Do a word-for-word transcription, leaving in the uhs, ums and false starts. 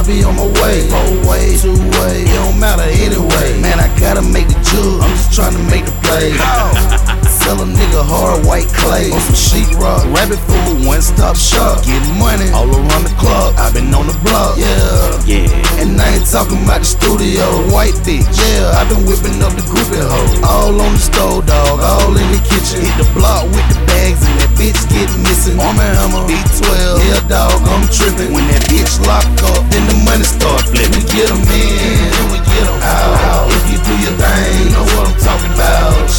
I be on my way. Four way, two way, it don't matter anyway. Man, I gotta make the jug, I'm just trying to make the play. Sell a nigga hard white clay on some sheetrock. Rabbit food, one stop shop. Getting money all around the clock. I been on the block, yeah, Yeah. and I ain't talking about the studio. White bitch, yeah, I been whipping up the groupie hoe. All on the stove, dog, all in the kitchen. Hit the block with the bags and that bitch get missing. Arm and Hammer, B twelve, yeah, dog, I'm tripping. When that bitch lock up, then the money start flipping. We get 'em in, then we get 'em out. If you do your thing, you know what I'm talking about.